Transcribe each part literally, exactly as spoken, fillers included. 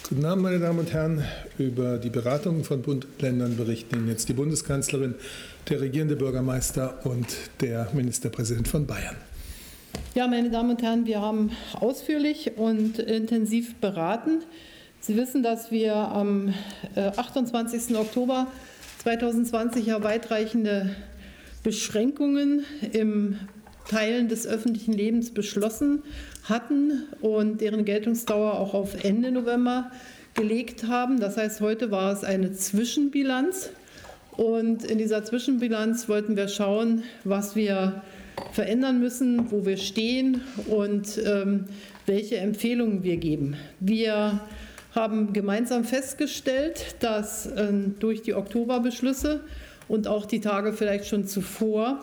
Guten Abend, meine Damen und Herren. Über die Beratungen von Bund und Ländern berichten Ihnen jetzt die Bundeskanzlerin, der regierende Bürgermeister und der Ministerpräsident von Bayern. Ja, meine Damen und Herren, wir haben ausführlich und intensiv beraten. Sie wissen, dass wir am achtundzwanzigsten Oktober zweitausendzwanzig ja weitreichende Beschränkungen im Teilen des öffentlichen Lebens beschlossen hatten und deren Geltungsdauer auch auf Ende November gelegt haben. Das heißt, heute war es eine Zwischenbilanz und in dieser Zwischenbilanz wollten wir schauen, was wir verändern müssen, wo wir stehen und ähm, welche Empfehlungen wir geben. Wir haben gemeinsam festgestellt, dass äh, durch die Oktoberbeschlüsse und auch die Tage vielleicht schon zuvor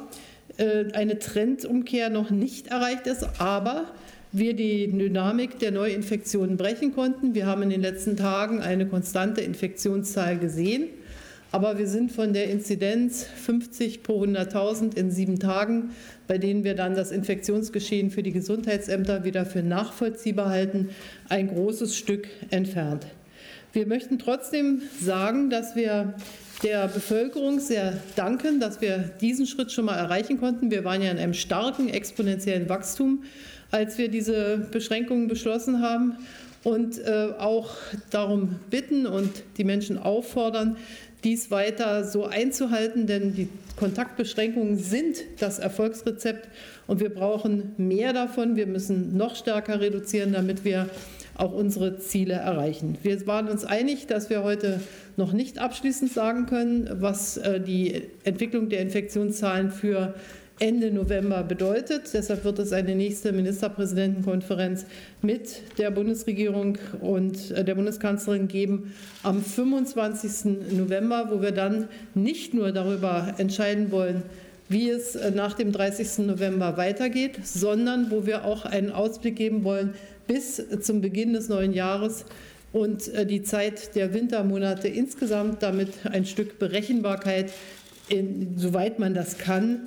eine Trendumkehr noch nicht erreicht ist, aber wir die Dynamik der Neuinfektionen brechen konnten. Wir haben in den letzten Tagen eine konstante Infektionszahl gesehen, aber wir sind von der Inzidenz fünfzig pro hunderttausend in sieben Tagen, bei denen wir dann das Infektionsgeschehen für die Gesundheitsämter wieder für nachvollziehbar halten, ein großes Stück entfernt. Wir möchten trotzdem sagen, dass wir der Bevölkerung sehr danken, dass wir diesen Schritt schon mal erreichen konnten. Wir waren ja in einem starken exponentiellen Wachstum, als wir diese Beschränkungen beschlossen haben und äh, auch darum bitten und die Menschen auffordern, dies weiter so einzuhalten, denn die Kontaktbeschränkungen sind das Erfolgsrezept und wir brauchen mehr davon. Wir müssen noch stärker reduzieren, damit wir auch unsere Ziele erreichen. Wir waren uns einig, dass wir heute noch nicht abschließend sagen können, was die Entwicklung der Infektionszahlen für Ende November bedeutet. Deshalb wird es eine nächste Ministerpräsidentenkonferenz mit der Bundesregierung und der Bundeskanzlerin geben am fünfundzwanzigsten November, wo wir dann nicht nur darüber entscheiden wollen, wie es nach dem dreißigsten November weitergeht, sondern wo wir auch einen Ausblick geben wollen bis zum Beginn des neuen Jahres und die Zeit der Wintermonate insgesamt, damit ein Stück Berechenbarkeit, in, soweit man das kann,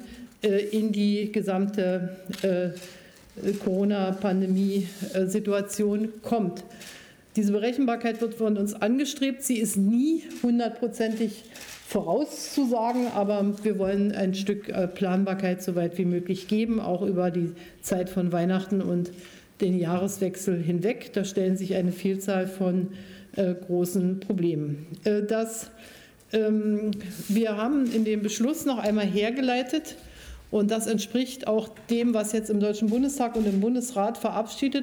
in die gesamte Corona-Pandemie-Situation kommt. Diese Berechenbarkeit wird von uns angestrebt. Sie ist nie hundertprozentig vorauszusagen, aber wir wollen ein Stück Planbarkeit so weit wie möglich geben, auch über die Zeit von Weihnachten und den Jahreswechsel hinweg. Da stellen sich eine Vielzahl von äh, großen Problemen. Äh, das, ähm, wir haben in dem Beschluss noch einmal hergeleitet, und das entspricht auch dem, was jetzt im Deutschen Bundestag und im Bundesrat verabschiedet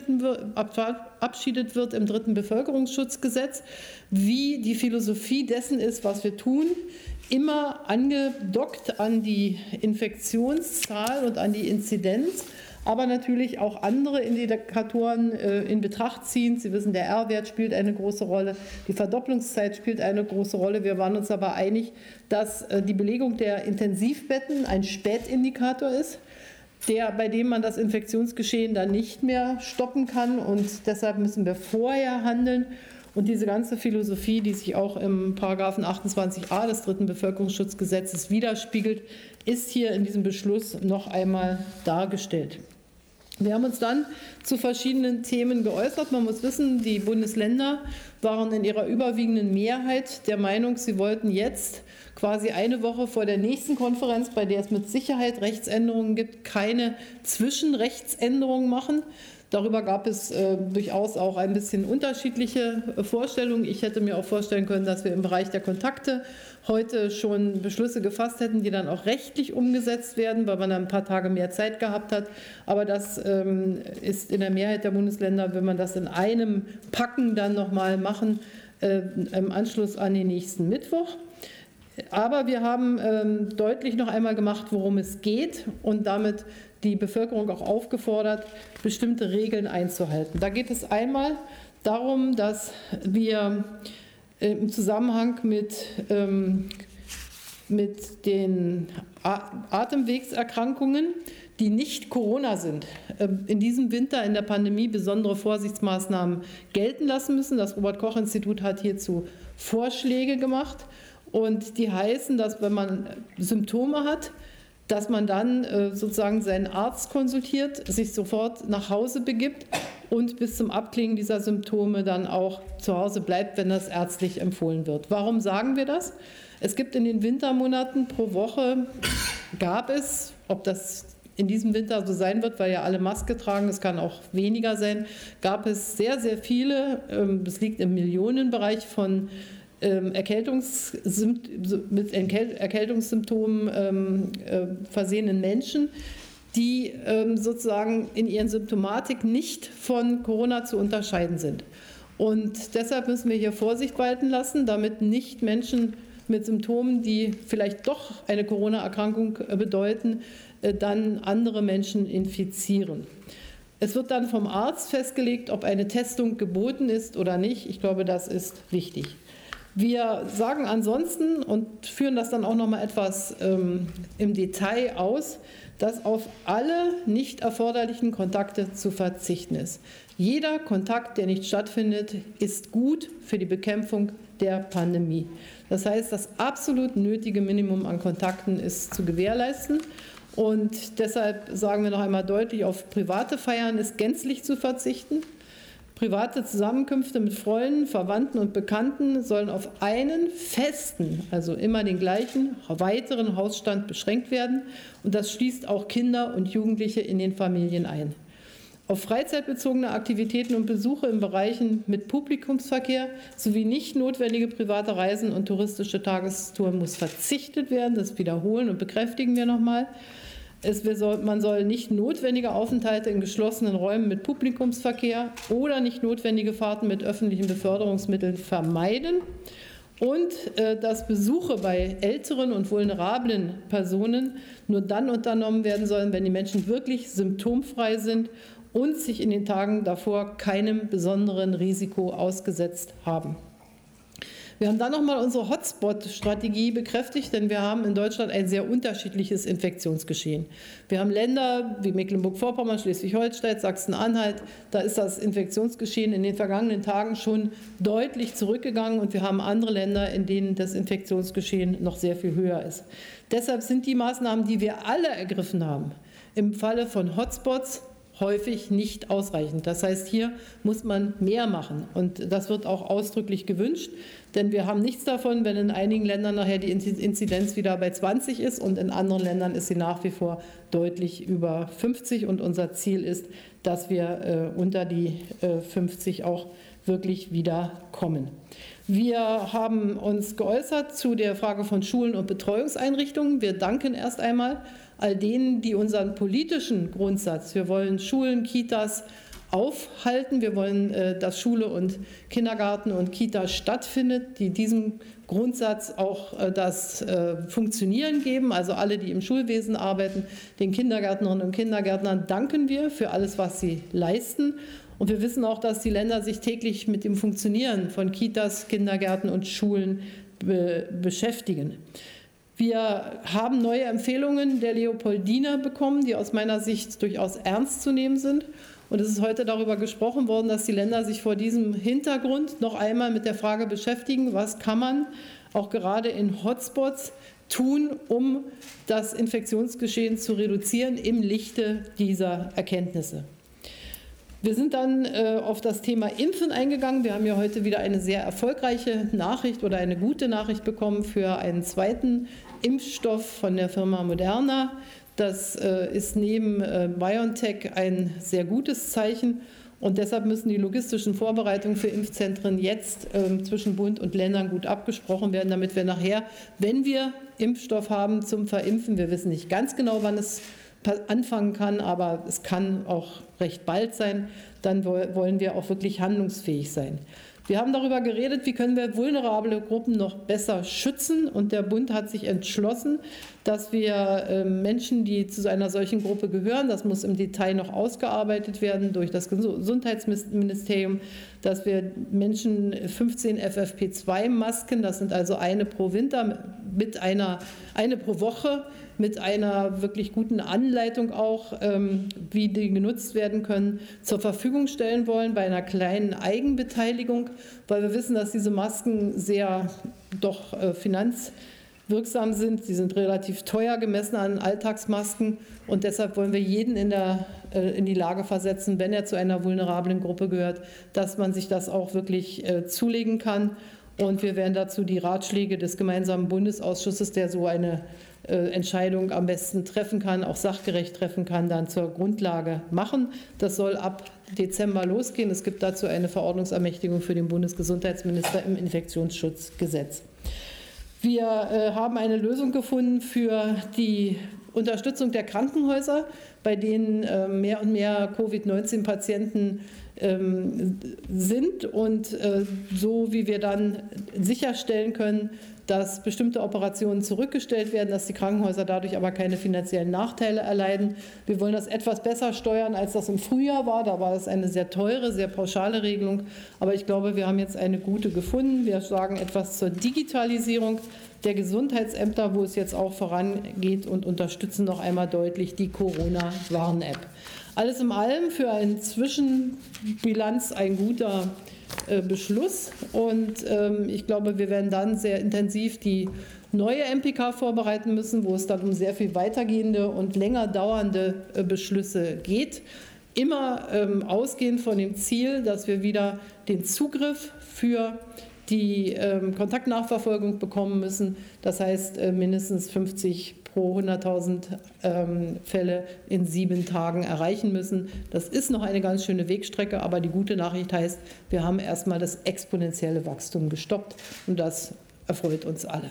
wird im dritten Bevölkerungsschutzgesetz, wie die Philosophie dessen ist, was wir tun, immer angedockt an die Infektionszahl und an die Inzidenz, aber natürlich auch andere Indikatoren äh, in Betracht ziehen. Sie wissen, der R-Wert spielt eine große Rolle, die Verdopplungszeit spielt eine große Rolle. Wir waren uns aber einig, dass äh, die Belegung der Intensivbetten ein Spätindikator ist, der, bei dem man das Infektionsgeschehen dann nicht mehr stoppen kann, und deshalb müssen wir vorher handeln. Und diese ganze Philosophie, die sich auch im Paragraphen achtundzwanzig a des dritten Bevölkerungsschutzgesetzes widerspiegelt, ist hier in diesem Beschluss noch einmal dargestellt. Wir haben uns dann zu verschiedenen Themen geäußert. Man muss wissen, die Bundesländer waren in ihrer überwiegenden Mehrheit der Meinung, sie wollten jetzt quasi eine Woche vor der nächsten Konferenz, bei der es mit Sicherheit Rechtsänderungen gibt, keine Zwischenrechtsänderungen machen. Darüber gab es äh, durchaus auch ein bisschen unterschiedliche äh, Vorstellungen. Ich hätte mir auch vorstellen können, dass wir im Bereich der Kontakte heute schon Beschlüsse gefasst hätten, die dann auch rechtlich umgesetzt werden, weil man dann ein paar Tage mehr Zeit gehabt hat. Aber das ähm, ist in der Mehrheit der Bundesländer, wenn man das in einem Packen dann nochmal machen, äh, im Anschluss an den nächsten Mittwoch. Aber wir haben ähm, deutlich noch einmal gemacht, worum es geht, und damit die Bevölkerung auch aufgefordert, bestimmte Regeln einzuhalten. Da geht es einmal darum, dass wir äh, im Zusammenhang mit, ähm, mit den Atemwegserkrankungen, die nicht Corona sind, äh, in diesem Winter in der Pandemie besondere Vorsichtsmaßnahmen gelten lassen müssen. Das Robert-Koch-Institut hat hierzu Vorschläge gemacht. Und die heißen, dass wenn man Symptome hat, dass man dann äh, sozusagen seinen Arzt konsultiert, sich sofort nach Hause begibt und bis zum Abklingen dieser Symptome dann auch zu Hause bleibt, wenn das ärztlich empfohlen wird. Warum sagen wir das? Es gibt in den Wintermonaten pro Woche, gab es, ob das in diesem Winter so sein wird, weil ja alle Maske tragen, es kann auch weniger sein, gab es sehr, sehr viele, es liegt im Millionenbereich von Erkältungssymt- mit Erkältungssymptomen ähm, äh, versehenen Menschen, die ähm, sozusagen in ihren Symptomatik nicht von Corona zu unterscheiden sind. Und deshalb müssen wir hier Vorsicht walten lassen, damit nicht Menschen mit Symptomen, die vielleicht doch eine Corona-Erkrankung bedeuten, äh, dann andere Menschen infizieren. Es wird dann vom Arzt festgelegt, ob eine Testung geboten ist oder nicht. Ich glaube, das ist wichtig. Wir sagen ansonsten und führen das dann auch noch mal etwas ähm, im Detail aus, dass auf alle nicht erforderlichen Kontakte zu verzichten ist. Jeder Kontakt, der nicht stattfindet, ist gut für die Bekämpfung der Pandemie. Das heißt, das absolut nötige Minimum an Kontakten ist zu gewährleisten. Und deshalb sagen wir noch einmal deutlich, auf private Feiern ist gänzlich zu verzichten. Private Zusammenkünfte mit Freunden, Verwandten und Bekannten sollen auf einen festen, also immer den gleichen, weiteren Hausstand beschränkt werden. Und das schließt auch Kinder und Jugendliche in den Familien ein. Auf freizeitbezogene Aktivitäten und Besuche in Bereichen mit Publikumsverkehr sowie nicht notwendige private Reisen und touristische Tagestouren muss verzichtet werden. Das wiederholen und bekräftigen wir nochmal. Es, man soll nicht notwendige Aufenthalte in geschlossenen Räumen mit Publikumsverkehr oder nicht notwendige Fahrten mit öffentlichen Beförderungsmitteln vermeiden und äh, dass Besuche bei älteren und vulnerablen Personen nur dann unternommen werden sollen, wenn die Menschen wirklich symptomfrei sind und sich in den Tagen davor keinem besonderen Risiko ausgesetzt haben. Wir haben dann nochmal unsere Hotspot-Strategie bekräftigt, denn wir haben in Deutschland ein sehr unterschiedliches Infektionsgeschehen. Wir haben Länder wie Mecklenburg-Vorpommern, Schleswig-Holstein, Sachsen-Anhalt, da ist das Infektionsgeschehen in den vergangenen Tagen schon deutlich zurückgegangen und wir haben andere Länder, in denen das Infektionsgeschehen noch sehr viel höher ist. Deshalb sind die Maßnahmen, die wir alle ergriffen haben, im Falle von Hotspots häufig nicht ausreichend. Das heißt, hier muss man mehr machen und das wird auch ausdrücklich gewünscht, denn wir haben nichts davon, wenn in einigen Ländern nachher die Inzidenz wieder bei zwanzig ist und in anderen Ländern ist sie nach wie vor deutlich über fünfzig und unser Ziel ist, dass wir äh, unter die äh, fünfzig auch wirklich wieder kommen. Wir haben uns geäußert zu der Frage von Schulen und Betreuungseinrichtungen. Wir danken erst einmal all denen, die unseren politischen Grundsatz, wir wollen Schulen, Kitas aufhalten, wir wollen, dass Schule und Kindergarten und Kita stattfindet, die diesem Grundsatz auch das Funktionieren geben, also alle, die im Schulwesen arbeiten, den Kindergärtnerinnen und Kindergärtnern danken wir für alles, was sie leisten. Und wir wissen auch, dass die Länder sich täglich mit dem Funktionieren von Kitas, Kindergärten und Schulen be- beschäftigen. Wir haben neue Empfehlungen der Leopoldina bekommen, die aus meiner Sicht durchaus ernst zu nehmen sind. Und es ist heute darüber gesprochen worden, dass die Länder sich vor diesem Hintergrund noch einmal mit der Frage beschäftigen, was kann man auch gerade in Hotspots tun, um das Infektionsgeschehen zu reduzieren im Lichte dieser Erkenntnisse. Wir sind dann äh, auf das Thema Impfen eingegangen. Wir haben ja heute wieder eine sehr erfolgreiche Nachricht oder eine gute Nachricht bekommen für einen zweiten Impfstoff von der Firma Moderna. Das äh, ist neben äh, BioNTech ein sehr gutes Zeichen. Und deshalb müssen die logistischen Vorbereitungen für Impfzentren jetzt äh, zwischen Bund und Ländern gut abgesprochen werden, damit wir nachher, wenn wir Impfstoff haben zum Verimpfen, wir wissen nicht ganz genau, wann es anfangen kann, aber es kann auch recht bald sein, dann wollen wir auch wirklich handlungsfähig sein. Wir haben darüber geredet, wie können wir vulnerable Gruppen noch besser schützen und der Bund hat sich entschlossen, dass wir Menschen, die zu einer solchen Gruppe gehören, das muss im Detail noch ausgearbeitet werden durch das Gesundheitsministerium, dass wir Menschen fünfzehn F F P zwei Masken, das sind also eine pro Winter, mit einer, eine pro Woche, mit einer wirklich guten Anleitung auch, ähm, wie die genutzt werden können, zur Verfügung stellen wollen bei einer kleinen Eigenbeteiligung, weil wir wissen, dass diese Masken sehr doch äh, finanz wirksam sind. Sie sind relativ teuer gemessen an Alltagsmasken und deshalb wollen wir jeden in, der, äh, in die Lage versetzen, wenn er zu einer vulnerablen Gruppe gehört, dass man sich das auch wirklich äh, zulegen kann. Und wir werden dazu die Ratschläge des gemeinsamen Bundesausschusses, der so eine äh, Entscheidung am besten treffen kann, auch sachgerecht treffen kann, dann zur Grundlage machen. Das soll ab Dezember losgehen. Es gibt dazu eine Verordnungsermächtigung für den Bundesgesundheitsminister im Infektionsschutzgesetz. Wir äh, haben eine Lösung gefunden für die Unterstützung der Krankenhäuser, bei denen äh, mehr und mehr Covid neunzehn Patienten ähm, sind und äh, so wie wir dann sicherstellen können, dass bestimmte Operationen zurückgestellt werden, dass die Krankenhäuser dadurch aber keine finanziellen Nachteile erleiden. Wir wollen das etwas besser steuern, als das im Frühjahr war. Da war das eine sehr teure, sehr pauschale Regelung. Aber ich glaube, wir haben jetzt eine gute gefunden. Wir sagen etwas zur Digitalisierung der Gesundheitsämter, wo es jetzt auch vorangeht, und unterstützen noch einmal deutlich die Corona-Warn-App. Alles in allem für eine Zwischenbilanz ein guter äh, Beschluss. Und ähm, ich glaube, wir werden dann sehr intensiv die neue M P K vorbereiten müssen, wo es dann um sehr viel weitergehende und länger dauernde äh, Beschlüsse geht. Immer ähm, ausgehend von dem Ziel, dass wir wieder den Zugriff für die ähm, Kontaktnachverfolgung bekommen müssen. Das heißt, äh, mindestens fünfzig pro hunderttausend ähm, Fälle in sieben Tagen erreichen müssen. Das ist noch eine ganz schöne Wegstrecke, aber die gute Nachricht heißt, wir haben erstmal das exponentielle Wachstum gestoppt und das erfreut uns alle.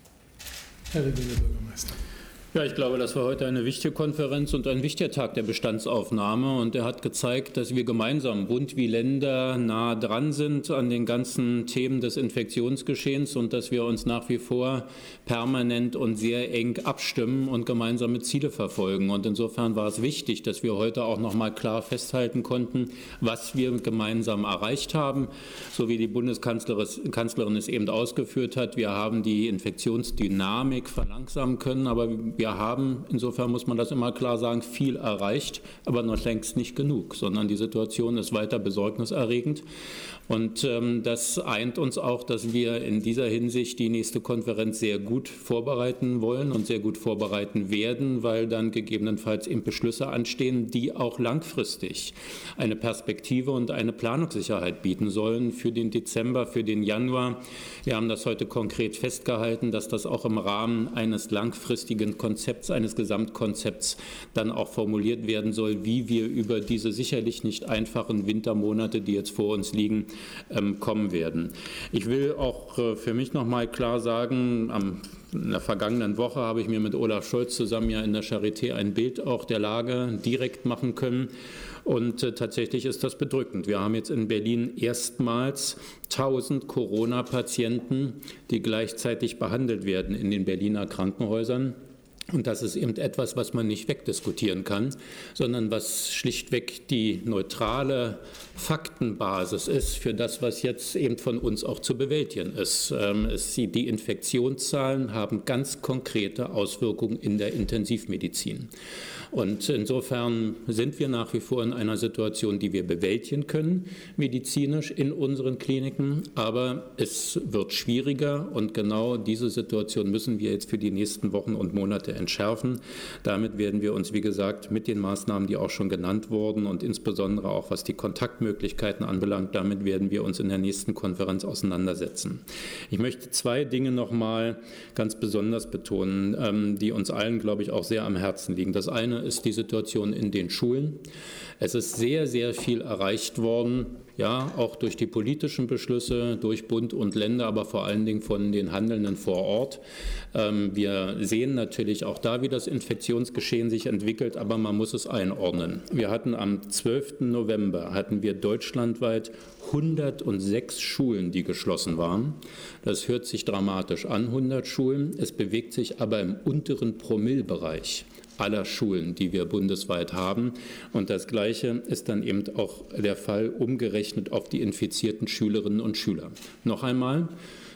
Herr Regierender Bürgermeister. Ja, ich glaube, das war heute eine wichtige Konferenz und ein wichtiger Tag der Bestandsaufnahme. Und er hat gezeigt, dass wir gemeinsam, Bund wie Länder, nah dran sind an den ganzen Themen des Infektionsgeschehens und dass wir uns nach wie vor permanent und sehr eng abstimmen und gemeinsame Ziele verfolgen. Und insofern war es wichtig, dass wir heute auch noch mal klar festhalten konnten, was wir gemeinsam erreicht haben. So wie die Bundeskanzlerin es eben ausgeführt hat, wir haben die Infektionsdynamik verlangsamen können, aber wir Wir haben, insofern muss man das immer klar sagen, viel erreicht, aber noch längst nicht genug, sondern die Situation ist weiter besorgniserregend. Und ähm, das eint uns auch, dass wir in dieser Hinsicht die nächste Konferenz sehr gut vorbereiten wollen und sehr gut vorbereiten werden, weil dann gegebenenfalls eben Beschlüsse anstehen, die auch langfristig eine Perspektive und eine Planungssicherheit bieten sollen für den Dezember, für den Januar. Wir haben das heute konkret festgehalten, dass das auch im Rahmen eines langfristigen Konzepts, eines Gesamtkonzepts dann auch formuliert werden soll, wie wir über diese sicherlich nicht einfachen Wintermonate, die jetzt vor uns liegen, kommen werden. Ich will auch für mich noch mal klar sagen, am in der vergangenen Woche habe ich mir mit Olaf Scholz zusammen ja in der Charité ein Bild auch der Lage direkt machen können. Und äh, tatsächlich ist das bedrückend. Wir haben jetzt in Berlin erstmals tausend Corona-Patienten, die gleichzeitig behandelt werden in den Berliner Krankenhäusern. Und das ist eben etwas, was man nicht wegdiskutieren kann, sondern was schlichtweg die neutrale Faktenbasis ist für das, was jetzt eben von uns auch zu bewältigen ist. Es, die Infektionszahlen haben ganz konkrete Auswirkungen in der Intensivmedizin. Und insofern sind wir nach wie vor in einer Situation, die wir bewältigen können, medizinisch in unseren Kliniken. Aber es wird schwieriger und genau diese Situation müssen wir jetzt für die nächsten Wochen und Monate entschärfen. Damit werden wir uns, wie gesagt, mit den Maßnahmen, die auch schon genannt wurden und insbesondere auch was die Kontaktmöglichkeiten anbelangt, damit werden wir uns in der nächsten Konferenz auseinandersetzen. Ich möchte zwei Dinge noch mal ganz besonders betonen, die uns allen, glaube ich, auch sehr am Herzen liegen. Das eine ist die Situation in den Schulen. Es ist sehr, sehr viel erreicht worden, ja, auch durch die politischen Beschlüsse, durch Bund und Länder, aber vor allen Dingen von den Handelnden vor Ort. Wir sehen natürlich auch da, wie das Infektionsgeschehen sich entwickelt, aber man muss es einordnen. Wir hatten am zwölften November hatten wir deutschlandweit hundertsechs Schulen, die geschlossen waren. Das hört sich dramatisch an, hundert Schulen. Es bewegt sich aber im unteren Promillebereich aller Schulen, die wir bundesweit haben. Und das Gleiche ist dann eben auch der Fall umgerechnet auf die infizierten Schülerinnen und Schüler. Noch einmal,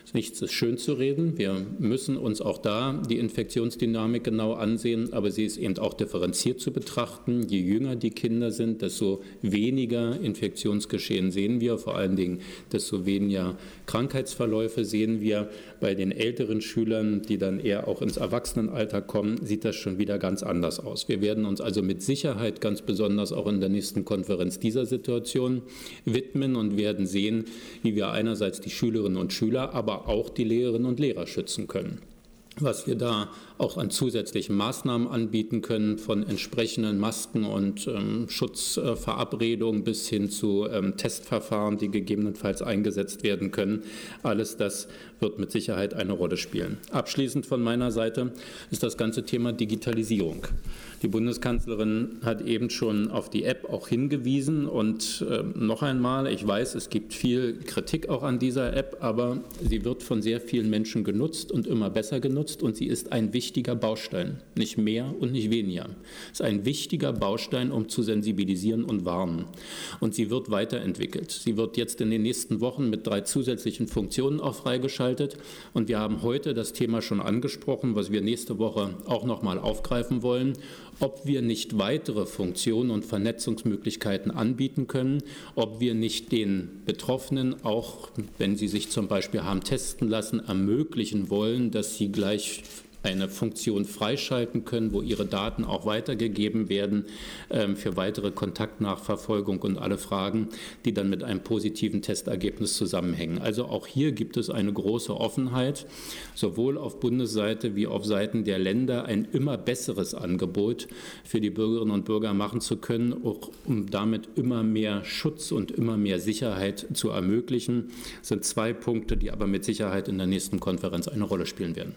Nichts ist schön zu reden. Wir müssen uns auch da die Infektionsdynamik genau ansehen, aber sie ist eben auch differenziert zu betrachten. Je jünger die Kinder sind, desto weniger Infektionsgeschehen sehen wir, vor allen Dingen desto weniger Krankheitsverläufe sehen wir. Bei den älteren Schülern, die dann eher auch ins Erwachsenenalter kommen, sieht das schon wieder ganz anders aus. Wir werden uns also mit Sicherheit ganz besonders auch in der nächsten Konferenz dieser Situation widmen und werden sehen, wie wir einerseits die Schülerinnen und Schüler, aber auch die Lehrerinnen und Lehrer schützen können. Was wir da auch an zusätzlichen Maßnahmen anbieten können, von entsprechenden Masken und ähm, Schutzverabredungen bis hin zu ähm, Testverfahren, die gegebenenfalls eingesetzt werden können. Alles das wird mit Sicherheit eine Rolle spielen. Abschließend von meiner Seite ist das ganze Thema Digitalisierung. Die Bundeskanzlerin hat eben schon auf die App auch hingewiesen und äh, noch einmal, ich weiß, es gibt viel Kritik auch an dieser App, aber sie wird von sehr vielen Menschen genutzt und immer besser genutzt und sie ist ein wichtiger Baustein, nicht mehr und nicht weniger. Es ist ein wichtiger Baustein, um zu sensibilisieren und warnen. Und sie wird weiterentwickelt. Sie wird jetzt in den nächsten Wochen mit drei zusätzlichen Funktionen auch freigeschaltet und wir haben heute das Thema schon angesprochen, was wir nächste Woche auch noch mal aufgreifen wollen, ob wir nicht weitere Funktionen und Vernetzungsmöglichkeiten anbieten können, ob wir nicht den Betroffenen, auch wenn sie sich zum Beispiel haben testen lassen, ermöglichen wollen, dass sie gleich eine Funktion freischalten können, wo ihre Daten auch weitergegeben werden ähm, für weitere Kontaktnachverfolgung und alle Fragen, die dann mit einem positiven Testergebnis zusammenhängen. Also auch hier gibt es eine große Offenheit, sowohl auf Bundesseite wie auf Seiten der Länder ein immer besseres Angebot für die Bürgerinnen und Bürger machen zu können, auch um damit immer mehr Schutz und immer mehr Sicherheit zu ermöglichen. Das sind zwei Punkte, die aber mit Sicherheit in der nächsten Konferenz eine Rolle spielen werden.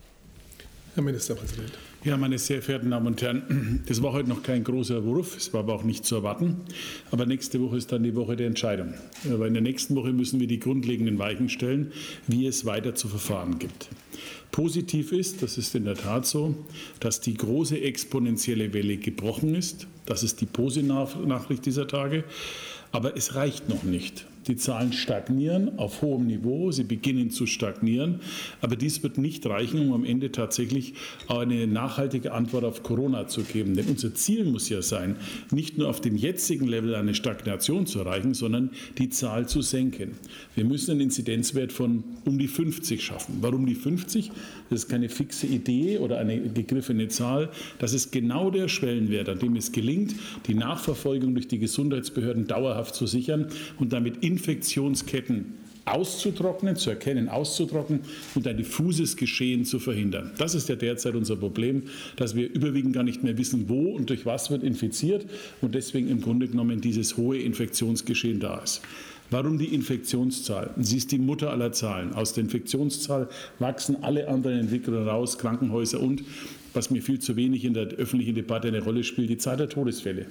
Herr Ministerpräsident. Ja, meine sehr verehrten Damen und Herren, das war heute noch kein großer Wurf, es war aber auch nicht zu erwarten. Aber nächste Woche ist dann die Woche der Entscheidung. Aber in der nächsten Woche müssen wir die grundlegenden Weichen stellen, wie es weiter zu verfahren gibt. Positiv ist, das ist in der Tat so, dass die große exponentielle Welle gebrochen ist. Das ist die positive Nachricht dieser Tage. Aber es reicht noch nicht. Die Zahlen stagnieren auf hohem Niveau, sie beginnen zu stagnieren, aber dies wird nicht reichen, um am Ende tatsächlich eine nachhaltige Antwort auf Corona zu geben. Denn unser Ziel muss ja sein, nicht nur auf dem jetzigen Level eine Stagnation zu erreichen, sondern die Zahl zu senken. Wir müssen einen Inzidenzwert von um die fünfzig schaffen. Warum die fünfzig? Das ist keine fixe Idee oder eine gegriffene Zahl. Das ist genau der Schwellenwert, an dem es gelingt, die Nachverfolgung durch die Gesundheitsbehörden dauerhaft zu sichern und damit Infektionsketten auszutrocknen, zu erkennen, auszutrocknen und ein diffuses Geschehen zu verhindern. Das ist ja derzeit unser Problem, dass wir überwiegend gar nicht mehr wissen, wo und durch was wird infiziert und deswegen im Grunde genommen dieses hohe Infektionsgeschehen da ist. Warum die Infektionszahl? Sie ist die Mutter aller Zahlen. Aus der Infektionszahl wachsen alle anderen Entwicklungen raus, Krankenhäuser und, was mir viel zu wenig in der öffentlichen Debatte eine Rolle spielt, die Zahl der Todesfälle.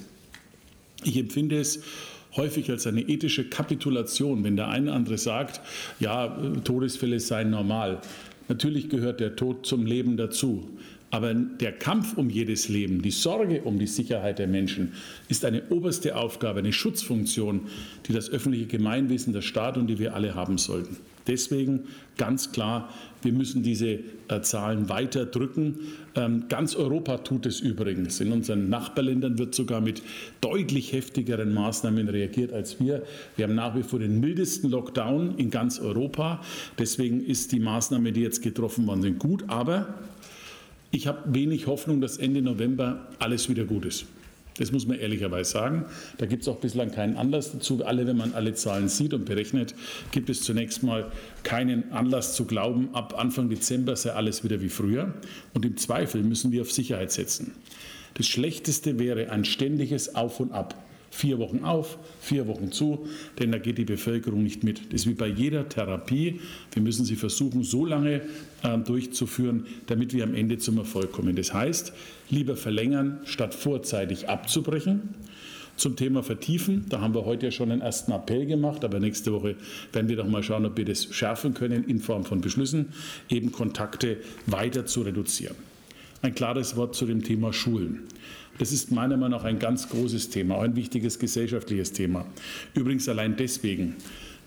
Ich empfinde es häufig als eine ethische Kapitulation, wenn der eine oder andere sagt, ja, Todesfälle seien normal. Natürlich gehört der Tod zum Leben dazu. Aber der Kampf um jedes Leben, die Sorge um die Sicherheit der Menschen ist eine oberste Aufgabe, eine Schutzfunktion, die das öffentliche Gemeinwesen, der Staat und die wir alle haben sollten. Deswegen ganz klar, wir müssen diese äh, Zahlen weiter drücken. Ähm, ganz Europa tut es übrigens. In unseren Nachbarländern wird sogar mit deutlich heftigeren Maßnahmen reagiert als wir. Wir haben nach wie vor den mildesten Lockdown in ganz Europa. Deswegen ist die Maßnahme, die jetzt getroffen worden sind, gut. Aber ich habe wenig Hoffnung, dass Ende November alles wieder gut ist. Das muss man ehrlicherweise sagen. Da gibt es auch bislang keinen Anlass dazu. Alle, wenn man alle Zahlen sieht und berechnet, gibt es zunächst mal keinen Anlass zu glauben, ab Anfang Dezember sei alles wieder wie früher. Und im Zweifel müssen wir auf Sicherheit setzen. Das Schlechteste wäre ein ständiges Auf und Ab. Vier Wochen auf, vier Wochen zu, denn da geht die Bevölkerung nicht mit. Das ist wie bei jeder Therapie. Wir müssen sie versuchen, so lange äh, durchzuführen, damit wir am Ende zum Erfolg kommen. Das heißt, lieber verlängern, statt vorzeitig abzubrechen. Zum Thema Vertiefen, da haben wir heute ja schon einen ersten Appell gemacht, aber nächste Woche werden wir doch mal schauen, ob wir das schärfen können in Form von Beschlüssen, eben Kontakte weiter zu reduzieren. Ein klares Wort zu dem Thema Schulen. Das ist meiner Meinung nach ein ganz großes Thema, auch ein wichtiges gesellschaftliches Thema. Übrigens allein deswegen,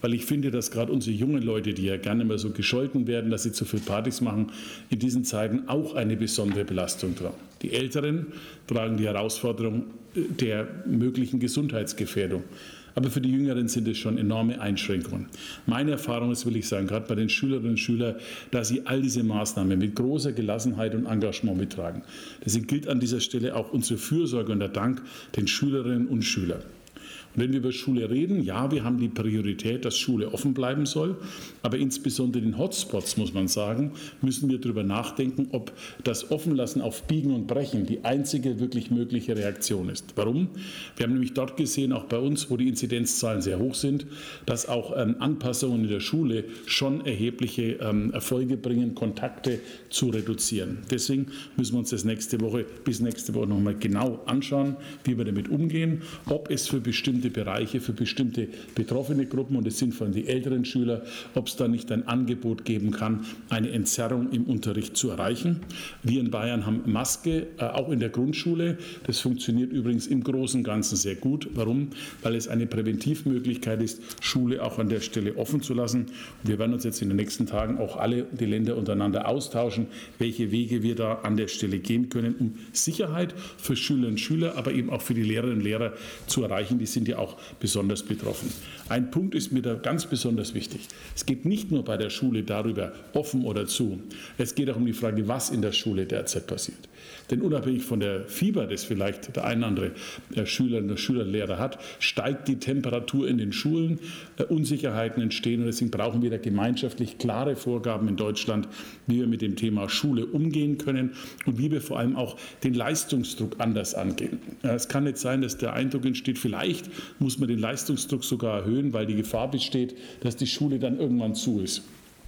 weil ich finde, dass gerade unsere jungen Leute, die ja gerne mal so gescholten werden, dass sie zu viel Partys machen, in diesen Zeiten auch eine besondere Belastung tragen. Die Älteren tragen die Herausforderung der möglichen Gesundheitsgefährdung. Aber für die Jüngeren sind es schon enorme Einschränkungen. Meine Erfahrung ist, will ich sagen, gerade bei den Schülerinnen und Schülern, dass sie all diese Maßnahmen mit großer Gelassenheit und Engagement mittragen. Deswegen gilt an dieser Stelle auch unsere Fürsorge und der Dank den Schülerinnen und Schülern. Und wenn wir über Schule reden, ja, wir haben die Priorität, dass Schule offen bleiben soll, aber insbesondere in den Hotspots, muss man sagen, müssen wir darüber nachdenken, ob das Offenlassen auf Biegen und Brechen die einzige wirklich mögliche Reaktion ist. Warum? Wir haben nämlich dort gesehen, auch bei uns, wo die Inzidenzzahlen sehr hoch sind, dass auch ähm, Anpassungen in der Schule schon erhebliche ähm, Erfolge bringen, Kontakte zu reduzieren. Deswegen müssen wir uns das nächste Woche, bis nächste Woche noch mal genau anschauen, wie wir damit umgehen, ob es für bestimmte Bereiche, für bestimmte betroffene Gruppen, und es sind vor allem die älteren Schüler, ob es da nicht ein Angebot geben kann, eine Entzerrung im Unterricht zu erreichen. Wir in Bayern haben Maske, äh, auch in der Grundschule. Das funktioniert übrigens im Großen und Ganzen sehr gut. Warum? Weil es eine Präventivmöglichkeit ist, Schule auch an der Stelle offen zu lassen. Und wir werden uns jetzt in den nächsten Tagen auch alle die Länder untereinander austauschen, welche Wege wir da an der Stelle gehen können, um Sicherheit für Schülerinnen und Schüler, aber eben auch für die Lehrerinnen und Lehrer zu erreichen. Die sind ja auch besonders betroffen. Ein Punkt ist mir da ganz besonders wichtig. Es geht nicht nur bei der Schule darüber, offen oder zu. Es geht auch um die Frage, was in der Schule derzeit passiert. Denn unabhängig von der Fieber, das vielleicht der ein oder andere Schüler und Schülerlehrer hat, steigt die Temperatur in den Schulen, Unsicherheiten entstehen, und deswegen brauchen wir da gemeinschaftlich klare Vorgaben in Deutschland, wie wir mit dem Thema Schule umgehen können und wie wir vor allem auch den Leistungsdruck anders angehen. Es kann nicht sein, dass der Eindruck entsteht, vielleicht muss man den Leistungsdruck sogar erhöhen, weil die Gefahr besteht, dass die Schule dann irgendwann zu ist.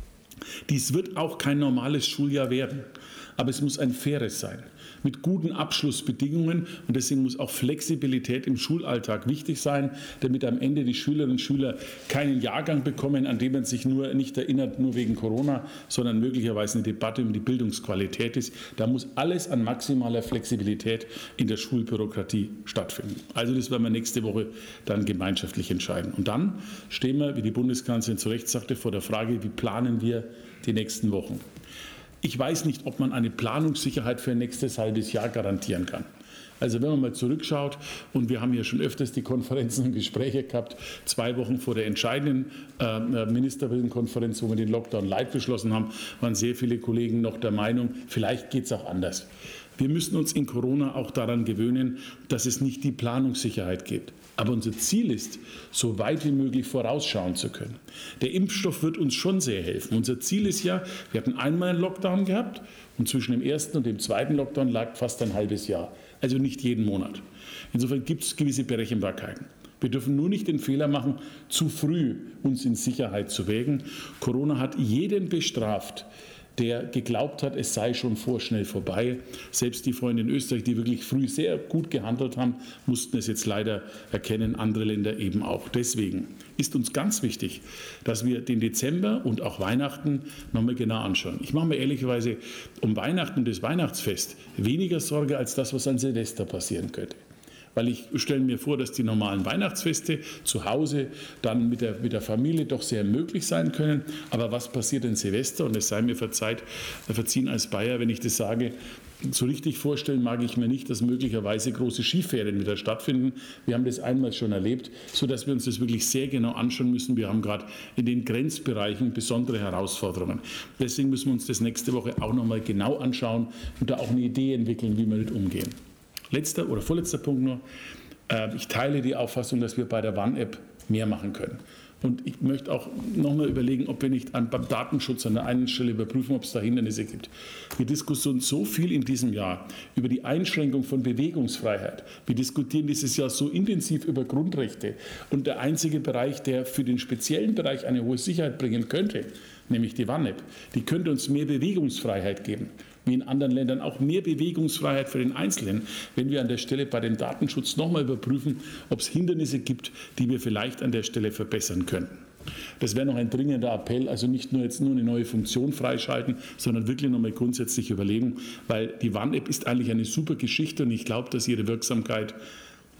Dies wird auch kein normales Schuljahr werden, aber es muss ein faires sein, mit guten Abschlussbedingungen, und deswegen muss auch Flexibilität im Schulalltag wichtig sein, damit am Ende die Schülerinnen und Schüler keinen Jahrgang bekommen, an dem man sich nur nicht erinnert, nur wegen Corona, sondern möglicherweise eine Debatte um die Bildungsqualität ist. Da muss alles an maximaler Flexibilität in der Schulbürokratie stattfinden. Also das werden wir nächste Woche dann gemeinschaftlich entscheiden. Und dann stehen wir, wie die Bundeskanzlerin zu Recht sagte, vor der Frage, wie planen wir die nächsten Wochen. Ich weiß nicht, ob man eine Planungssicherheit für ein nächstes halbes Jahr garantieren kann. Also wenn man mal zurückschaut, und wir haben ja schon öfters die Konferenzen und Gespräche gehabt, zwei Wochen vor der entscheidenden äh, Ministerpräsidentenkonferenz, wo wir den Lockdown light beschlossen haben, waren sehr viele Kollegen noch der Meinung, vielleicht geht es auch anders. Wir müssen uns in Corona auch daran gewöhnen, dass es nicht die Planungssicherheit gibt. Aber unser Ziel ist, so weit wie möglich vorausschauen zu können. Der Impfstoff wird uns schon sehr helfen. Unser Ziel ist ja, wir hatten einmal einen Lockdown gehabt und zwischen dem ersten und dem zweiten Lockdown lag fast ein halbes Jahr. Also nicht jeden Monat. Insofern gibt es gewisse Berechenbarkeiten. Wir dürfen nur nicht den Fehler machen, zu früh uns in Sicherheit zu wägen. Corona hat jeden bestraft, der geglaubt hat, es sei schon vorschnell vorbei. Selbst die Freunde in Österreich, die wirklich früh sehr gut gehandelt haben, mussten es jetzt leider erkennen, andere Länder eben auch. Deswegen ist uns ganz wichtig, dass wir den Dezember und auch Weihnachten nochmal genau anschauen. Ich mache mir ehrlicherweise um Weihnachten und das Weihnachtsfest weniger Sorge als das, was an Silvester passieren könnte. Weil ich stelle mir vor, dass die normalen Weihnachtsfeste zu Hause dann mit der, mit der Familie doch sehr möglich sein können. Aber was passiert in Silvester? Und es sei mir verzeiht, verziehen als Bayer, wenn ich das sage, so richtig vorstellen mag ich mir nicht, dass möglicherweise große Skiferien wieder stattfinden. Wir haben das einmal schon erlebt, sodass wir uns das wirklich sehr genau anschauen müssen. Wir haben gerade in den Grenzbereichen besondere Herausforderungen. Deswegen müssen wir uns das nächste Woche auch noch mal genau anschauen und da auch eine Idee entwickeln, wie wir damit umgehen. Letzter oder vorletzter Punkt nur. Ich teile die Auffassung, dass wir bei der Warn-App mehr machen können. Und ich möchte auch noch mal überlegen, ob wir nicht beim Datenschutz an der einen Stelle überprüfen, ob es da Hindernisse gibt. Wir diskutieren so viel in diesem Jahr über die Einschränkung von Bewegungsfreiheit. Wir diskutieren dieses Jahr so intensiv über Grundrechte. Und der einzige Bereich, der für den speziellen Bereich eine hohe Sicherheit bringen könnte, nämlich die Warn-App, die könnte uns mehr Bewegungsfreiheit geben. Wie in anderen Ländern auch mehr Bewegungsfreiheit für den Einzelnen, wenn wir an der Stelle bei dem Datenschutz nochmal überprüfen, ob es Hindernisse gibt, die wir vielleicht an der Stelle verbessern können. Das wäre noch ein dringender Appell, also nicht nur jetzt nur eine neue Funktion freischalten, sondern wirklich nochmal grundsätzlich überlegen, weil die Warn-App ist eigentlich eine super Geschichte und ich glaube, dass ihre Wirksamkeit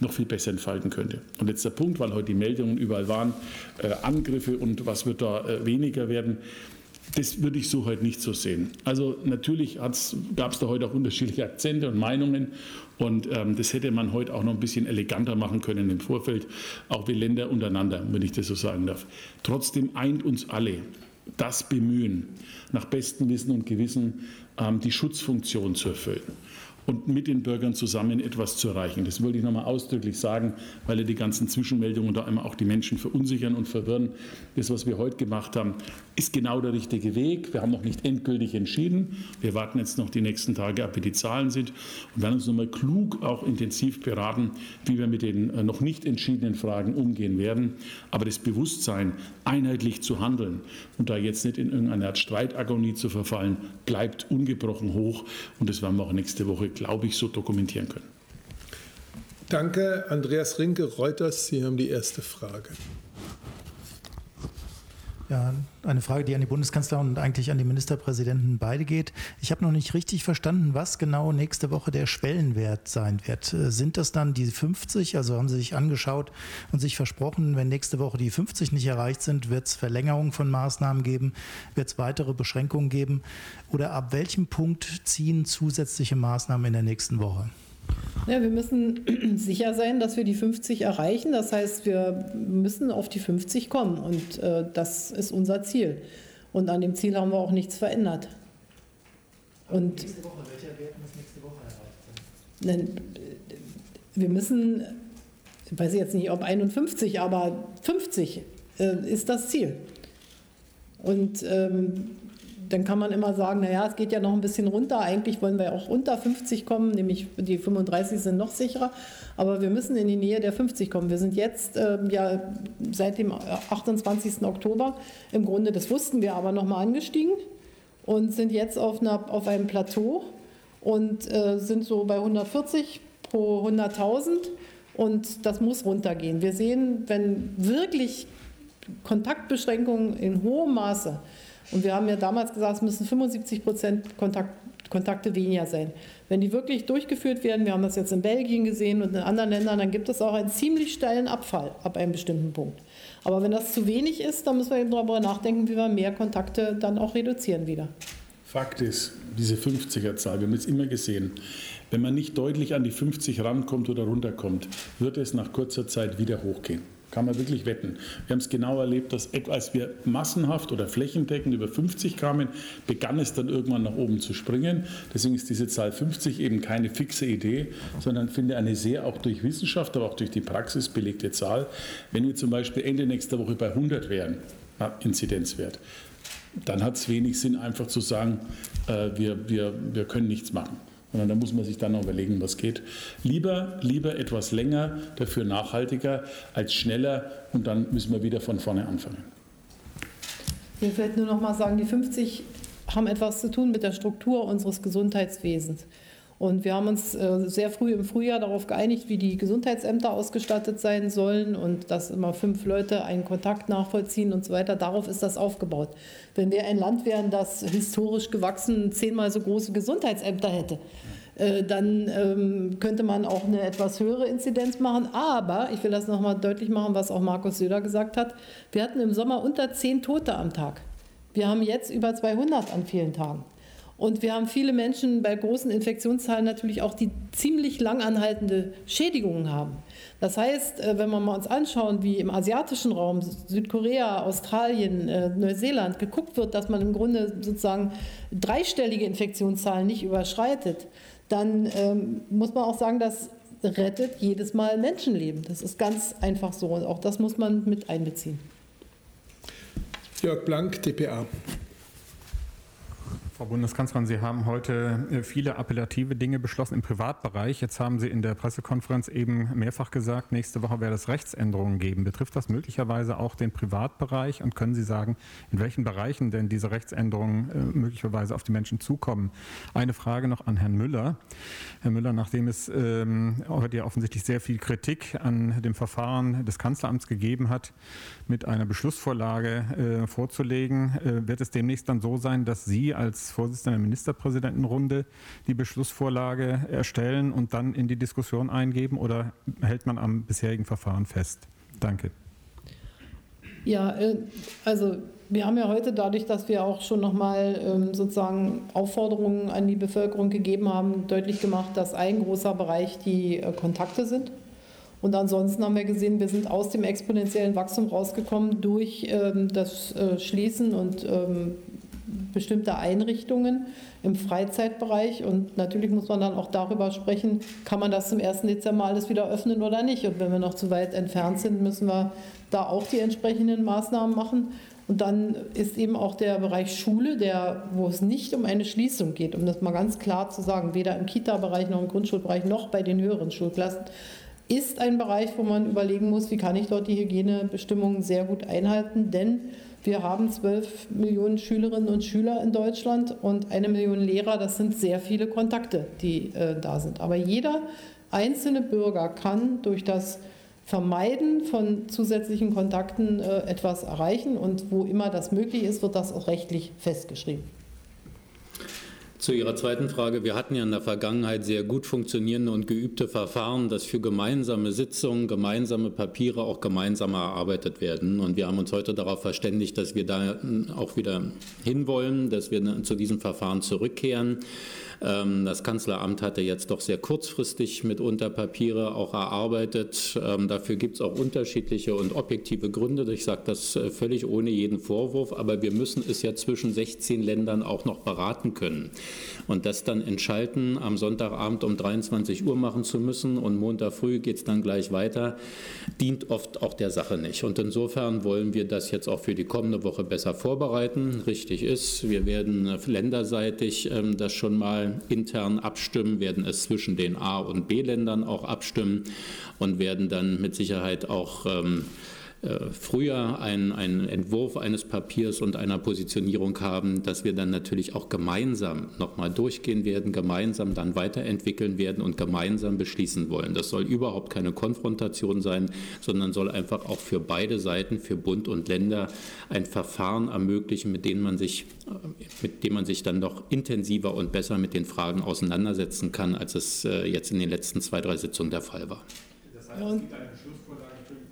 noch viel besser entfalten könnte. Und letzter Punkt, weil heute die Meldungen überall waren, äh, Angriffe und was wird da äh, weniger werden. Das würde ich so heute nicht so sehen. Also natürlich gab es da heute auch unterschiedliche Akzente und Meinungen und ähm, das hätte man heute auch noch ein bisschen eleganter machen können im Vorfeld, auch wie Länder untereinander, wenn ich das so sagen darf. Trotzdem eint uns alle das Bemühen, nach bestem Wissen und Gewissen ähm, die Schutzfunktion zu erfüllen und mit den Bürgern zusammen etwas zu erreichen. Das wollte ich nochmal ausdrücklich sagen, weil ja die ganzen Zwischenmeldungen da immer auch die Menschen verunsichern und verwirren. Das, was wir heute gemacht haben, ist genau der richtige Weg. Wir haben noch nicht endgültig entschieden. Wir warten jetzt noch die nächsten Tage ab, wie die Zahlen sind und werden uns nochmal klug, auch intensiv beraten, wie wir mit den noch nicht entschiedenen Fragen umgehen werden. Aber das Bewusstsein, einheitlich zu handeln und da jetzt nicht in irgendeine Art Streitagonie zu verfallen, bleibt ungebrochen hoch und das werden wir auch nächste Woche, glaube ich, so dokumentieren können. Danke. Andreas Rinke, Reuters, Sie haben die erste Frage. Ja, eine Frage, die an die Bundeskanzlerin und eigentlich an die Ministerpräsidenten beide geht. Ich habe noch nicht richtig verstanden, was genau nächste Woche der Schwellenwert sein wird. Sind das dann die fünfzig? Also haben Sie sich angeschaut und sich versprochen, wenn nächste Woche die fünfzig nicht erreicht sind, wird es Verlängerung von Maßnahmen geben, wird es weitere Beschränkungen geben? Oder ab welchem Punkt ziehen zusätzliche Maßnahmen in der nächsten Woche? Ja, wir müssen sicher sein, dass wir die fünfzig erreichen. Das heißt, wir müssen auf die fünfzig kommen und äh, das ist unser Ziel. Und an dem Ziel haben wir auch nichts verändert. Und nächste Woche, welcher Wert muss nächste Woche erreicht sein? Wir müssen, ich weiß jetzt nicht, ob einundfünfzig, aber fünfzig äh, ist das Ziel. Und ähm, dann kann man immer sagen, naja, es geht ja noch ein bisschen runter. Eigentlich wollen wir auch unter fünfzig kommen, nämlich die fünfunddreißig sind noch sicherer. Aber wir müssen in die Nähe der fünfzig kommen. Wir sind jetzt äh, ja seit dem achtundzwanzigsten Oktober im Grunde, das wussten wir aber, nochmal angestiegen und sind jetzt auf, einer, auf einem Plateau und äh, sind so bei hundertvierzig pro hunderttausend und das muss runtergehen. Wir sehen, wenn wirklich Kontaktbeschränkungen in hohem Maße, und wir haben ja damals gesagt, es müssen fünfundsiebzig Prozent Kontakt, Kontakte weniger sein. Wenn die wirklich durchgeführt werden, wir haben das jetzt in Belgien gesehen und in anderen Ländern, dann gibt es auch einen ziemlich steilen Abfall ab einem bestimmten Punkt. Aber wenn das zu wenig ist, dann müssen wir eben darüber nachdenken, wie wir mehr Kontakte dann auch reduzieren wieder. Fakt ist, diese fünfziger-Zahl, wir haben es immer gesehen, wenn man nicht deutlich an die fünfzig rankommt oder runterkommt, wird es nach kurzer Zeit wieder hochgehen. Kann man wirklich wetten. Wir haben es genau erlebt, dass als wir massenhaft oder flächendeckend über fünfzig kamen, begann es dann irgendwann nach oben zu springen. Deswegen ist diese Zahl fünfzig eben keine fixe Idee, sondern finde eine sehr auch durch Wissenschaft, aber auch durch die Praxis belegte Zahl. Wenn wir zum Beispiel Ende nächster Woche bei hundert wären, Inzidenzwert, dann hat es wenig Sinn, einfach zu sagen, äh, wir, wir, wir können nichts machen. Und da muss man sich dann noch überlegen, was geht. Lieber, lieber etwas länger, dafür nachhaltiger, als schneller und dann müssen wir wieder von vorne anfangen. Mir fällt nur noch mal sagen, die fünfzig haben etwas zu tun mit der Struktur unseres Gesundheitswesens. Und wir haben uns äh, sehr früh im Frühjahr darauf geeinigt, wie die Gesundheitsämter ausgestattet sein sollen und dass immer fünf Leute einen Kontakt nachvollziehen und so weiter. Darauf ist das aufgebaut. Wenn wir ein Land wären, das historisch gewachsen zehnmal so große Gesundheitsämter hätte, äh, dann ähm, könnte man auch eine etwas höhere Inzidenz machen. Aber, ich will das nochmal deutlich machen, was auch Markus Söder gesagt hat, wir hatten im Sommer unter zehn Tote am Tag. Wir haben jetzt über zweihundert an vielen Tagen. Und wir haben viele Menschen bei großen Infektionszahlen natürlich auch, die ziemlich langanhaltende Schädigungen haben. Das heißt, wenn wir mal uns anschauen, wie im asiatischen Raum, Südkorea, Australien, Neuseeland geguckt wird, dass man im Grunde sozusagen dreistellige Infektionszahlen nicht überschreitet, dann ähm, muss man auch sagen, das rettet jedes Mal Menschenleben. Das ist ganz einfach so und auch das muss man mit einbeziehen. Jörg Blank, D P A. Frau Bundeskanzlerin, Sie haben heute viele appellative Dinge beschlossen im Privatbereich. Jetzt haben Sie in der Pressekonferenz eben mehrfach gesagt, nächste Woche werde es Rechtsänderungen geben. Betrifft das möglicherweise auch den Privatbereich? Und können Sie sagen, in welchen Bereichen denn diese Rechtsänderungen äh, möglicherweise auf die Menschen zukommen? Eine Frage noch an Herrn Müller. Herr Müller, nachdem es ähm, heute ja offensichtlich sehr viel Kritik an dem Verfahren des Kanzleramts gegeben hat, mit einer Beschlussvorlage äh, vorzulegen, äh, wird es demnächst dann so sein, dass Sie als Vorsitzender der Ministerpräsidentenrunde die Beschlussvorlage erstellen und dann in die Diskussion eingeben, oder hält man am bisherigen Verfahren fest? Danke. Ja, also wir haben ja heute dadurch, dass wir auch schon nochmal sozusagen Aufforderungen an die Bevölkerung gegeben haben, deutlich gemacht, dass ein großer Bereich die Kontakte sind. Und ansonsten haben wir gesehen, wir sind aus dem exponentiellen Wachstum rausgekommen durch das Schließen und bestimmte Einrichtungen im Freizeitbereich. Und natürlich muss man dann auch darüber sprechen, kann man das zum ersten Dezember alles wieder öffnen oder nicht. Und wenn wir noch zu weit entfernt sind, müssen wir da auch die entsprechenden Maßnahmen machen. Und dann ist eben auch der Bereich Schule, der, wo es nicht um eine Schließung geht, um das mal ganz klar zu sagen, weder im Kita-Bereich noch im Grundschulbereich noch bei den höheren Schulklassen, ist ein Bereich, wo man überlegen muss, wie kann ich dort die Hygienebestimmungen sehr gut einhalten, denn wir haben zwölf Millionen Schülerinnen und Schüler in Deutschland und eine Million Lehrer, das sind sehr viele Kontakte, die äh, da sind. Aber jeder einzelne Bürger kann durch das Vermeiden von zusätzlichen Kontakten äh, etwas erreichen und wo immer das möglich ist, wird das auch rechtlich festgeschrieben. Zu Ihrer zweiten Frage. Wir hatten ja in der Vergangenheit sehr gut funktionierende und geübte Verfahren, dass für gemeinsame Sitzungen, gemeinsame Papiere auch gemeinsam erarbeitet werden. Und wir haben uns heute darauf verständigt, dass wir da auch wieder hinwollen, dass wir zu diesem Verfahren zurückkehren. Das Kanzleramt hatte jetzt doch sehr kurzfristig mitunter Papiere auch erarbeitet. Dafür gibt es auch unterschiedliche und objektive Gründe. Ich sage das völlig ohne jeden Vorwurf, aber wir müssen es ja zwischen sechzehn Ländern auch noch beraten können. Und das dann entscheiden, am Sonntagabend um dreiundzwanzig Uhr machen zu müssen und Montag früh geht es dann gleich weiter, dient oft auch der Sache nicht. Und insofern wollen wir das jetzt auch für die kommende Woche besser vorbereiten. Richtig ist, wir werden länderseitig ähm, das schon mal intern abstimmen, werden es zwischen den A- und B-Ländern auch abstimmen und werden dann mit Sicherheit auch ähm, früher einen, einen Entwurf eines Papiers und einer Positionierung haben, dass wir dann natürlich auch gemeinsam nochmal durchgehen werden, gemeinsam dann weiterentwickeln werden und gemeinsam beschließen wollen. Das soll überhaupt keine Konfrontation sein, sondern soll einfach auch für beide Seiten, für Bund und Länder, ein Verfahren ermöglichen, mit dem man sich, mit dem man sich dann noch intensiver und besser mit den Fragen auseinandersetzen kann, als es jetzt in den letzten zwei, drei Sitzungen der Fall war. Das heißt, es gibt eine Beschlussvorlage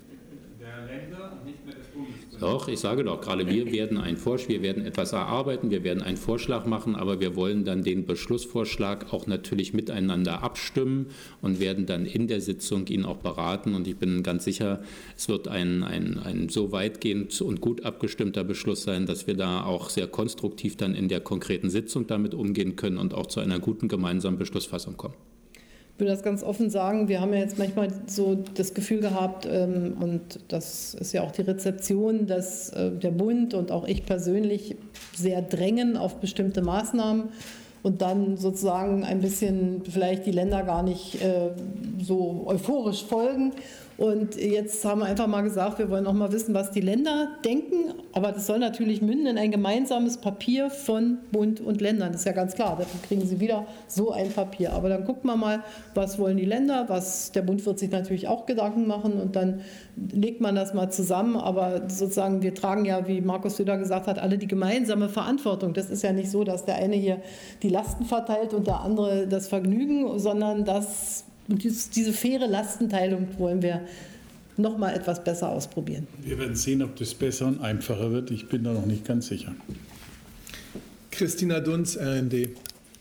der Länder und nicht mehr des Bundes. Doch, ich sage doch, gerade wir werden einen Vorschlag, wir werden etwas erarbeiten, wir werden einen Vorschlag machen, aber wir wollen dann den Beschlussvorschlag auch natürlich miteinander abstimmen und werden dann in der Sitzung ihn auch beraten. Und ich bin ganz sicher, es wird ein, ein, ein so weitgehend und gut abgestimmter Beschluss sein, dass wir da auch sehr konstruktiv dann in der konkreten Sitzung damit umgehen können und auch zu einer guten gemeinsamen Beschlussfassung kommen. Ich will das ganz offen sagen, wir haben ja jetzt manchmal so das Gefühl gehabt, ähm, und das ist ja auch die Rezeption, dass äh, der Bund und auch ich persönlich sehr drängen auf bestimmte Maßnahmen und dann sozusagen ein bisschen vielleicht die Länder gar nicht äh, so euphorisch folgen. Und jetzt haben wir einfach mal gesagt, wir wollen auch mal wissen, was die Länder denken. Aber das soll natürlich münden in ein gemeinsames Papier von Bund und Ländern. Das ist ja ganz klar, dafür kriegen sie wieder so ein Papier. Aber dann gucken wir mal, was wollen die Länder, was der Bund wird sich natürlich auch Gedanken machen und dann legt man das mal zusammen. Aber sozusagen, wir tragen ja, wie Markus Söder gesagt hat, alle die gemeinsame Verantwortung. Das ist ja nicht so, dass der eine hier die Lasten verteilt und der andere das Vergnügen, sondern dass Und diese faire Lastenteilung wollen wir noch mal etwas besser ausprobieren. Wir werden sehen, ob das besser und einfacher wird. Ich bin da noch nicht ganz sicher. Christina Dunz, R N D.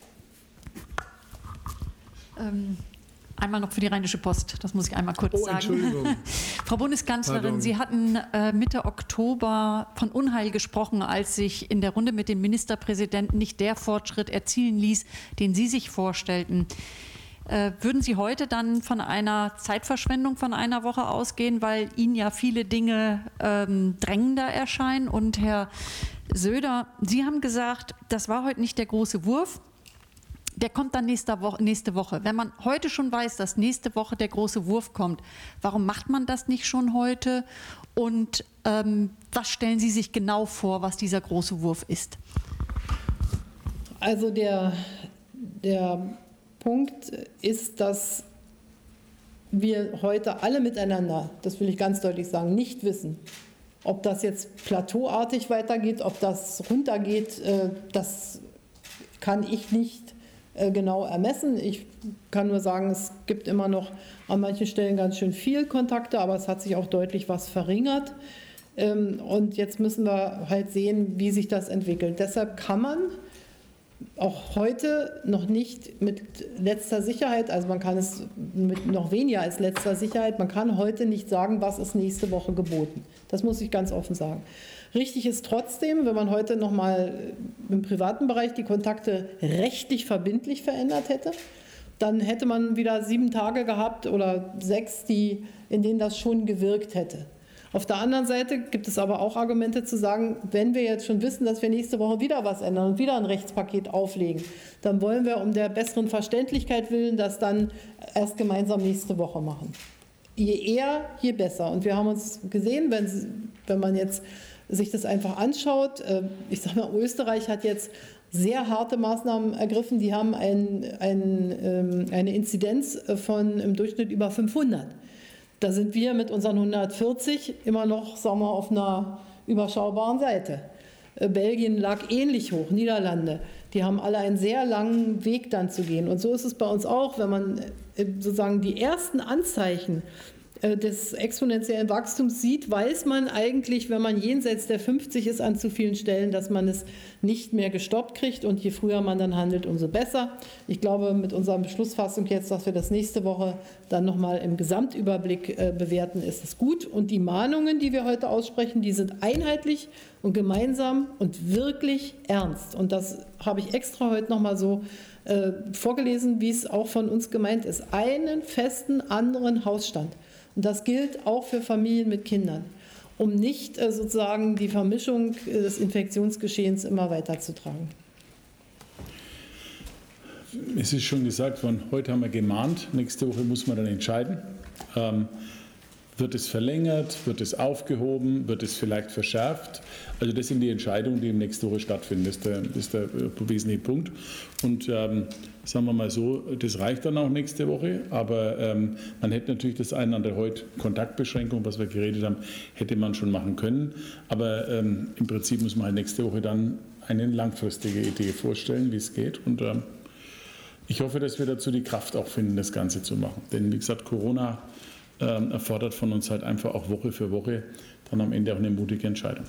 Ähm, einmal noch für die Rheinische Post, das muss ich einmal kurz oh, sagen. Entschuldigung. Frau Bundeskanzlerin, Pardon. Sie hatten äh, Mitte Oktober von Unheil gesprochen, als sich in der Runde mit den Ministerpräsidenten nicht der Fortschritt erzielen ließ, den Sie sich vorstellten. Würden Sie heute dann von einer Zeitverschwendung von einer Woche ausgehen, weil Ihnen ja viele Dinge ähm, drängender erscheinen? Und Herr Söder, Sie haben gesagt, das war heute nicht der große Wurf, der kommt dann nächste Woche, nächste Woche. Wenn man heute schon weiß, dass nächste Woche der große Wurf kommt, warum macht man das nicht schon heute? Und ähm, was stellen Sie sich genau vor, was dieser große Wurf ist? Also der, der Punkt ist, dass wir heute alle miteinander, das will ich ganz deutlich sagen, nicht wissen, ob das jetzt plateauartig weitergeht, ob das runtergeht, das kann ich nicht genau ermessen. Ich kann nur sagen, es gibt immer noch an manchen Stellen ganz schön viel Kontakte, aber es hat sich auch deutlich was verringert. Und jetzt müssen wir halt sehen, wie sich das entwickelt. Deshalb kann man auch heute noch nicht mit letzter Sicherheit, also man kann es mit noch weniger als letzter Sicherheit, man kann heute nicht sagen, was ist nächste Woche geboten. Das muss ich ganz offen sagen. Richtig ist trotzdem, wenn man heute noch mal im privaten Bereich die Kontakte rechtlich verbindlich verändert hätte, dann hätte man wieder sieben Tage gehabt oder sechs, die, in denen das schon gewirkt hätte. Auf der anderen Seite gibt es aber auch Argumente zu sagen, wenn wir jetzt schon wissen, dass wir nächste Woche wieder was ändern und wieder ein Rechtspaket auflegen, dann wollen wir um der besseren Verständlichkeit willen das dann erst gemeinsam nächste Woche machen. Je eher, je besser. Und wir haben uns gesehen, wenn, wenn man jetzt sich das einfach anschaut, ich sage mal, Österreich hat jetzt sehr harte Maßnahmen ergriffen, die haben ein, ein, eine Inzidenz von im Durchschnitt über fünfhundert. Da sind wir mit unseren hundertvierzig immer noch, sagen wir, auf einer überschaubaren Seite. Belgien lag ähnlich hoch, Niederlande. Die haben alle einen sehr langen Weg dann zu gehen. Und so ist es bei uns auch, wenn man sozusagen die ersten Anzeichen des exponentiellen Wachstums sieht, weiß man eigentlich, wenn man jenseits der fünfzig ist an zu vielen Stellen, dass man es nicht mehr gestoppt kriegt. Und je früher man dann handelt, umso besser. Ich glaube, mit unserer Beschlussfassung jetzt, dass wir das nächste Woche dann nochmal im Gesamtüberblick äh, bewerten, ist es gut. Und die Mahnungen, die wir heute aussprechen, die sind einheitlich und gemeinsam und wirklich ernst. Und das habe ich extra heute nochmal so äh, vorgelesen, wie es auch von uns gemeint ist. Einen festen anderen Hausstand. Und das gilt auch für Familien mit Kindern, um nicht äh, sozusagen die Vermischung äh, des Infektionsgeschehens immer weiterzutragen. Es ist schon gesagt worden, heute haben wir gemahnt, nächste Woche muss man dann entscheiden. Ähm, wird es verlängert, wird es aufgehoben, wird es vielleicht verschärft? Also das sind die Entscheidungen, die nächste Woche stattfinden. Das ist der, das ist der wesentliche Punkt. Und ähm, sagen wir mal so, das reicht dann auch nächste Woche, aber ähm, man hätte natürlich das eine oder andere heute, Kontaktbeschränkung, was wir geredet haben, hätte man schon machen können. Aber ähm, im Prinzip muss man halt nächste Woche dann eine langfristige Idee vorstellen, wie es geht. Und ähm, ich hoffe, dass wir dazu die Kraft auch finden, das Ganze zu machen. Denn wie gesagt, Corona ähm, erfordert von uns halt einfach auch Woche für Woche dann am Ende auch eine mutige Entscheidung.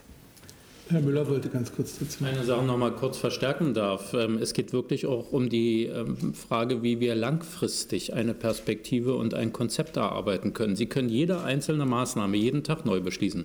Herr Müller wollte ganz kurz dazu. Eine Sache noch mal kurz verstärken darf. Es geht wirklich auch um die Frage, wie wir langfristig eine Perspektive und ein Konzept erarbeiten können. Sie können jede einzelne Maßnahme jeden Tag neu beschließen.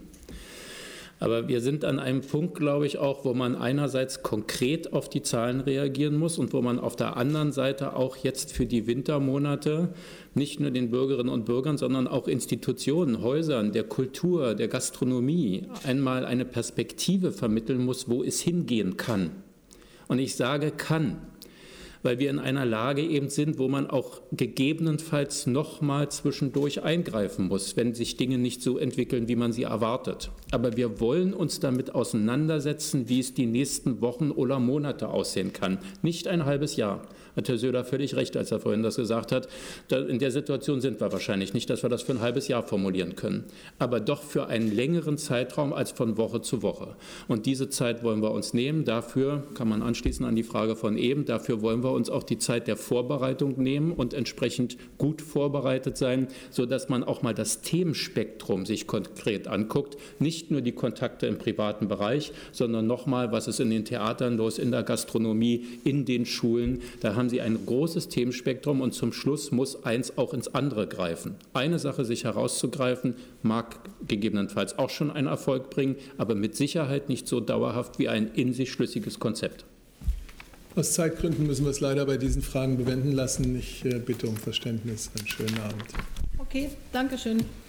Aber wir sind an einem Punkt, glaube ich, auch, wo man einerseits konkret auf die Zahlen reagieren muss und wo man auf der anderen Seite auch jetzt für die Wintermonate nicht nur den Bürgerinnen und Bürgern, sondern auch Institutionen, Häusern, der Kultur, der Gastronomie einmal eine Perspektive vermitteln muss, wo es hingehen kann. Und ich sage kann, weil wir in einer Lage eben sind, wo man auch gegebenenfalls noch mal zwischendurch eingreifen muss, wenn sich Dinge nicht so entwickeln, wie man sie erwartet. Aber wir wollen uns damit auseinandersetzen, wie es die nächsten Wochen oder Monate aussehen kann. Nicht ein halbes Jahr. Hat Herr Söder völlig recht, als er vorhin das gesagt hat. In der Situation sind wir wahrscheinlich nicht, dass wir das für ein halbes Jahr formulieren können. Aber doch für einen längeren Zeitraum als von Woche zu Woche. Und diese Zeit wollen wir uns nehmen. Dafür kann man anschließen an die Frage von eben, dafür wollen wir uns auch die Zeit der Vorbereitung nehmen und entsprechend gut vorbereitet sein, sodass man auch mal das Themenspektrum sich konkret anguckt. Nicht nur die Kontakte im privaten Bereich, sondern nochmal, was ist in den Theatern los, in der Gastronomie, in den Schulen. Da haben Sie ein großes Themenspektrum und zum Schluss muss eins auch ins andere greifen. Eine Sache sich herauszugreifen, mag gegebenenfalls auch schon einen Erfolg bringen, aber mit Sicherheit nicht so dauerhaft wie ein in sich schlüssiges Konzept. Aus Zeitgründen müssen wir es leider bei diesen Fragen bewenden lassen. Ich bitte um Verständnis. Einen schönen Abend. Okay, danke schön.